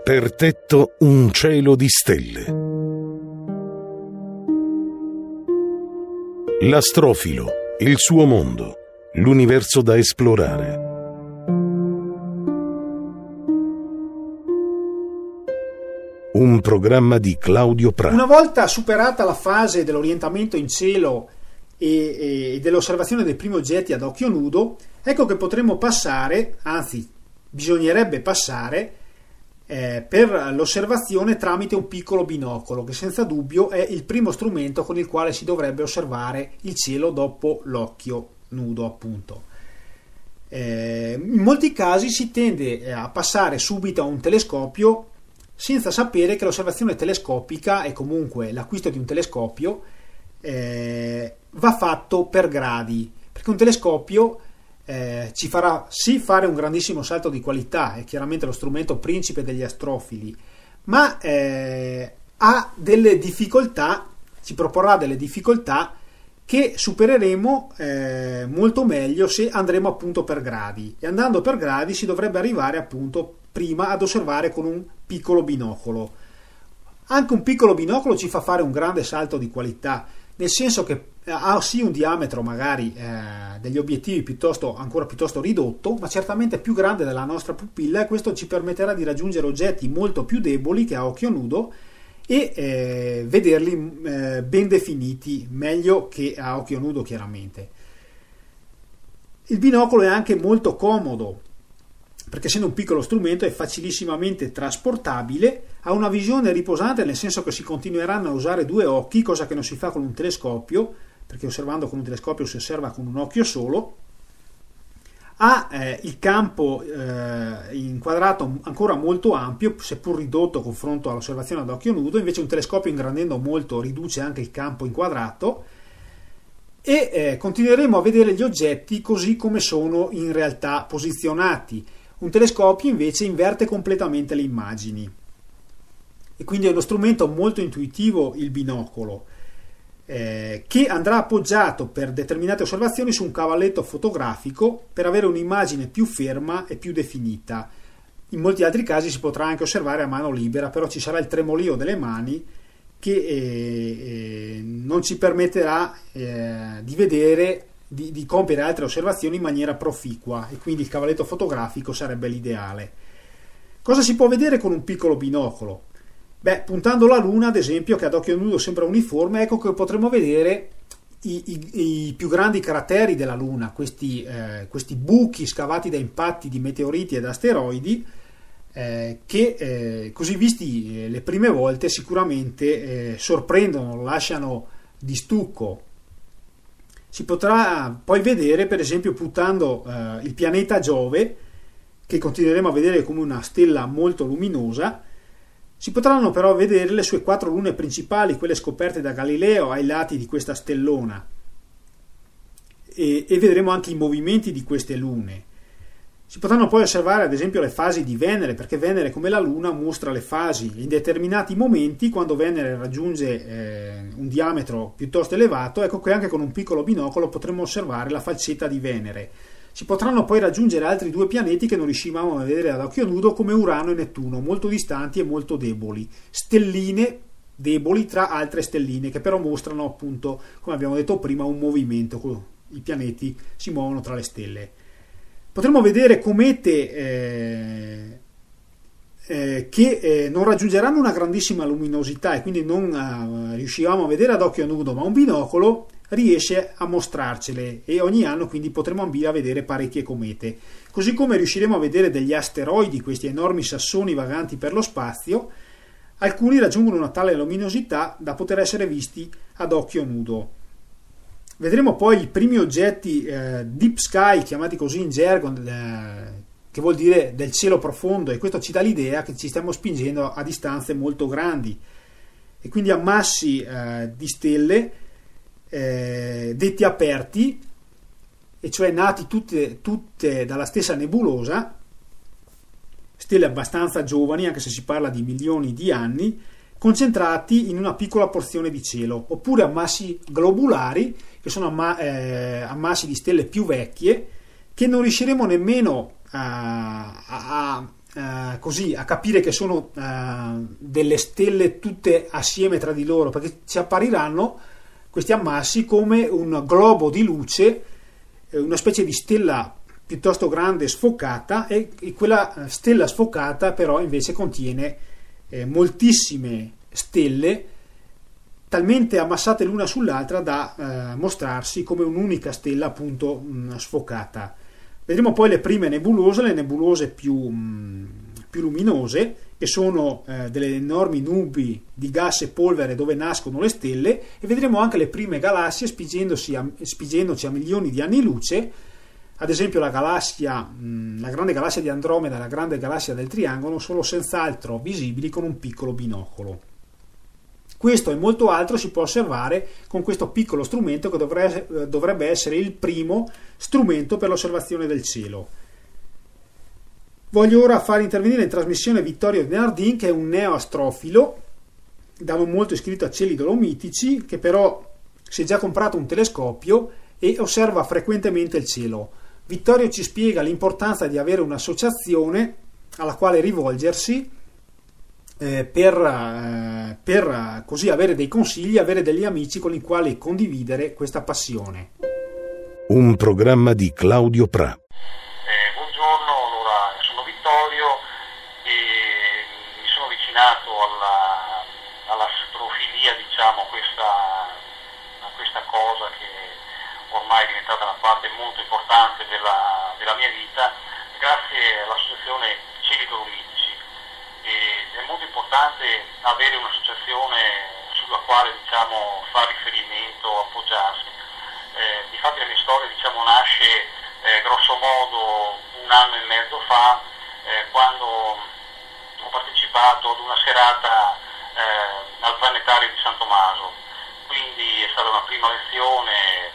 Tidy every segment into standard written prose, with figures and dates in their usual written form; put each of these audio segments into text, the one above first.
Per tetto un cielo di stelle. L'astrofilo, il suo mondo, l'universo da esplorare. Un programma di Claudio Prati. Una volta superata la fase dell'orientamento in cielo e dell'osservazione dei primi oggetti ad occhio nudo, ecco che potremo passare, anzi bisognerebbe passare, per l'osservazione tramite un piccolo binocolo, che senza dubbio è il primo strumento con il quale si dovrebbe osservare il cielo dopo l'occhio nudo, appunto. In molti casi si tende a passare subito a un telescopio senza sapere che l'osservazione telescopica e comunque l'acquisto di un telescopio va fatto per gradi, perché un telescopio ci farà sì fare un grandissimo salto di qualità, è chiaramente lo strumento principe degli astrofili, ma ha delle difficoltà, ci proporrà delle difficoltà che supereremo molto meglio se andremo appunto per gradi, e andando per gradi si dovrebbe arrivare appunto prima ad osservare con un piccolo binocolo. Anche un piccolo binocolo ci fa fare un grande salto di qualità, nel senso che ha sì un diametro magari degli obiettivi ancora piuttosto ridotto, ma certamente più grande della nostra pupilla, e questo ci permetterà di raggiungere oggetti molto più deboli che a occhio nudo e vederli ben definiti, meglio che a occhio nudo chiaramente. Il binocolo è anche molto comodo, perché essendo un piccolo strumento è facilissimamente trasportabile, ha una visione riposante, nel senso che si continueranno a usare due occhi, cosa che non si fa con un telescopio, perché osservando con un telescopio si osserva con un occhio solo. Ha il campo inquadrato ancora molto ampio, seppur ridotto confronto all'osservazione ad occhio nudo, invece un telescopio ingrandendo molto riduce anche il campo inquadrato, e continueremo a vedere gli oggetti così come sono in realtà posizionati. Un telescopio invece inverte completamente le immagini, e quindi è uno strumento molto intuitivo il binocolo, che andrà appoggiato per determinate osservazioni su un cavalletto fotografico per avere un'immagine più ferma e più definita. In molti altri casi si potrà anche osservare a mano libera, però ci sarà il tremolio delle mani che non ci permetterà di vedere, di compiere altre osservazioni in maniera proficua, e quindi il cavalletto fotografico sarebbe l'ideale. Cosa si può vedere con un piccolo binocolo? Puntando la Luna, ad esempio, che ad occhio nudo sembra uniforme, ecco che potremo vedere i più grandi crateri della Luna, questi buchi scavati da impatti di meteoriti ed asteroidi, che così visti le prime volte sicuramente sorprendono, lasciano di stucco. Si potrà poi vedere, per esempio, puntando il pianeta Giove, che continueremo a vedere come una stella molto luminosa. Si potranno però vedere le sue 4 lune principali, quelle scoperte da Galileo ai lati di questa stellona, e vedremo anche i movimenti di queste lune. Si potranno poi osservare ad esempio le fasi di Venere, perché Venere, come la Luna, mostra le fasi in determinati momenti. Quando Venere raggiunge un diametro piuttosto elevato, ecco che anche con un piccolo binocolo potremo osservare la falcetta di Venere. Si potranno poi raggiungere altri 2 pianeti che non riuscivamo a vedere ad occhio nudo, come Urano e Nettuno, molto distanti e molto deboli, stelline deboli tra altre stelline, che però mostrano appunto, come abbiamo detto prima, un movimento. I pianeti si muovono tra le stelle. Potremo vedere comete che non raggiungeranno una grandissima luminosità, e quindi non riuscivamo a vedere ad occhio nudo, ma un binocolo riesce a mostrarcele, e ogni anno quindi potremo ambire a vedere parecchie comete, così come riusciremo a vedere degli asteroidi, questi enormi sassoni vaganti per lo spazio. Alcuni raggiungono una tale luminosità da poter essere visti ad occhio nudo. Vedremo poi i primi oggetti deep sky, chiamati così in gergo, che vuol dire del cielo profondo, e questo ci dà l'idea che ci stiamo spingendo a distanze molto grandi, e quindi a massi di stelle detti aperti, e cioè nati tutte dalla stessa nebulosa, stelle abbastanza giovani, anche se si parla di milioni di anni, concentrati in una piccola porzione di cielo, oppure ammassi globulari, che sono ammassi di stelle più vecchie, che non riusciremo nemmeno a così a capire che sono delle stelle tutte assieme tra di loro, perché ci appariranno questi ammassi come un globo di luce, una specie di stella piuttosto grande sfocata, e quella stella sfocata però invece contiene moltissime stelle talmente ammassate l'una sull'altra da mostrarsi come un'unica stella appunto sfocata. Vedremo poi le prime nebulose, le nebulose più luminose, che sono delle enormi nubi di gas e polvere dove nascono le stelle, e vedremo anche le prime galassie spingendoci a milioni di anni luce, ad esempio la grande galassia di Andromeda e la grande galassia del Triangolo sono senz'altro visibili con un piccolo binocolo. Questo e molto altro si può osservare con questo piccolo strumento che dovrebbe essere il primo strumento per l'osservazione del cielo. Voglio ora far intervenire in trasmissione Vittorio De Nardin, che è un neoastrofilo da non molto iscritto a cieli dolomitici, che però si è già comprato un telescopio e osserva frequentemente il cielo. Vittorio ci spiega l'importanza di avere un'associazione alla quale rivolgersi per così avere dei consigli, avere degli amici con i quali condividere questa passione. Un programma di Claudio Pra. Buongiorno, allora sono Vittorio e mi sono avvicinato all'astrofilia, diciamo, a questa cosa che ormai è diventata una parte molto importante della mia vita, grazie all'associazione Cieli Dolomitici. È molto importante avere un'associazione sulla quale, diciamo, fare riferimento, appoggiarsi. Difatti la mia storia, diciamo, nasce grosso modo un anno e mezzo fa, quando ho partecipato ad una serata al planetario di San Tommaso. Quindi è stata una prima lezione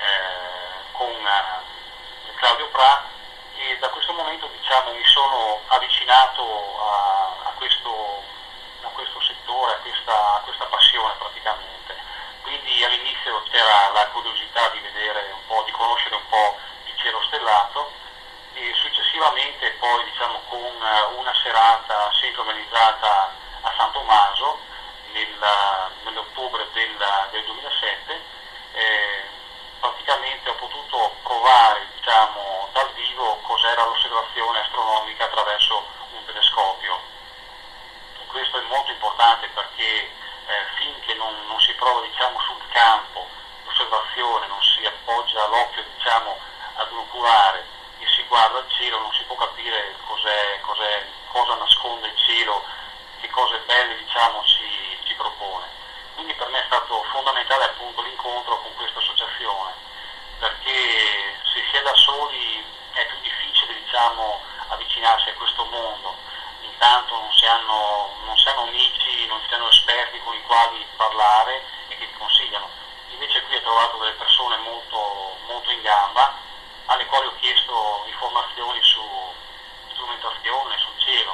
con Claudio Pra, e da questo momento, diciamo, mi sono avvicinato a questo settore, a questa passione praticamente. Quindi all'inizio c'era la curiosità di vedere un po', di conoscere un po' il cielo stellato, e successivamente poi, diciamo, con una serata sempre organizzata a San Tommaso nell'ottobre del 2007, praticamente ho potuto provare, diciamo, dal vivo cos'era l'osservazione astronomica attraverso un telescopio. E questo è molto importante perché finché non si prova, diciamo, sul campo l'osservazione, non si appoggia l'occhio, diciamo, ad un oculare e si guarda il cielo, non si può capire cosa nasconde il cielo, che cose belle, diciamo, ci propone. Quindi per me è stato fondamentale appunto l'incontro con questa associazione, perché se si è da soli è più difficile, diciamo, avvicinarsi a questo mondo. Intanto non si hanno amici, non si hanno esperti con i quali parlare e che ti consigliano. Invece qui ho trovato delle persone molto, molto in gamba, alle quali ho chiesto informazioni su strumentazione, sul cielo.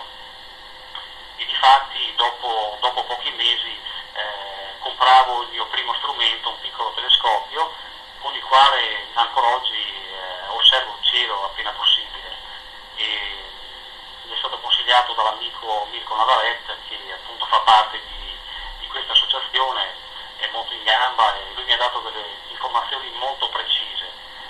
E difatti dopo pochi mesi compravo il mio primo strumento, un piccolo telescopio, con il quale ancora oggi osservo il cielo appena possibile. E mi è stato consigliato dall'amico Mirko Navarrete, che appunto fa parte di questa associazione, è molto in gamba, e lui mi ha dato delle informazioni molto precise.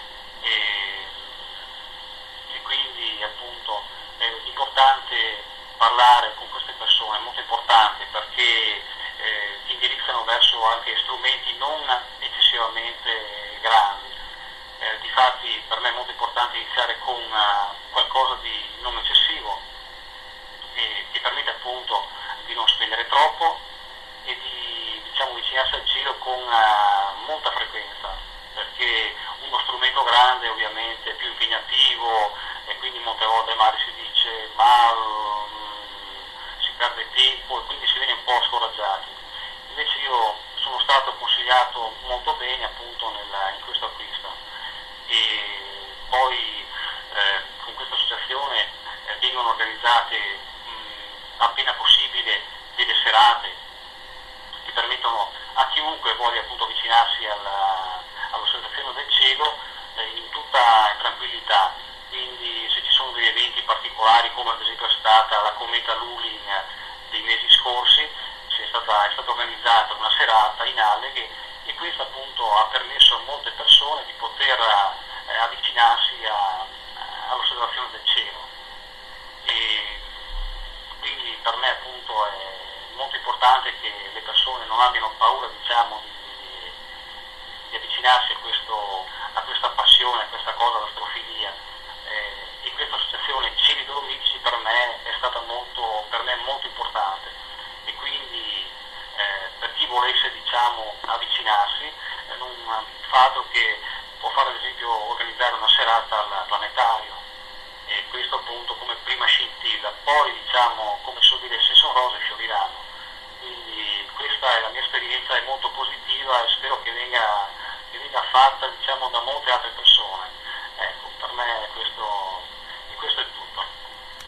E quindi appunto è importante parlare con queste persone, è molto importante perché ti indirizzano verso anche strumenti non eccessivamente grandi. Difatti per me è molto importante iniziare con qualcosa di non eccessivo, che permette appunto di non spendere troppo e di, diciamo, avvicinarsi al cielo con molta frequenza, perché uno strumento grande ovviamente è più impegnativo e quindi molte volte magari si dice si perde tempo e quindi si viene un po' scoraggiati. Invece io sono stato consigliato molto bene appunto in questo acquisto, e poi con questa associazione vengono organizzate appena possibile delle serate che permettono a chiunque voglia appunto avvicinarsi all'osservazione del cielo in tutta tranquillità. Quindi se ci sono degli eventi particolari, come ad esempio è stata relativamente all'Huling dei mesi scorsi è stata organizzata una serata in Alleghe e questo appunto ha permesso a molte persone di poter avvicinarsi all'osservazione del cielo. E quindi per me appunto è molto importante che le persone non abbiano paura, diciamo, di avvicinarsi a questa passione, a questa cosa, l'astrofilia. E questa associazione Cieli Dolomici per me è stata molto importante, e quindi per chi volesse, diciamo, avvicinarsi, non fa altro che può fare, ad esempio, organizzare una serata al planetario, e questo appunto come prima scintilla. Poi, diciamo, come so dire, se sono rose fioriranno. Quindi questa è la mia esperienza, è molto positiva e spero che venga fatta, diciamo, da molte altre persone.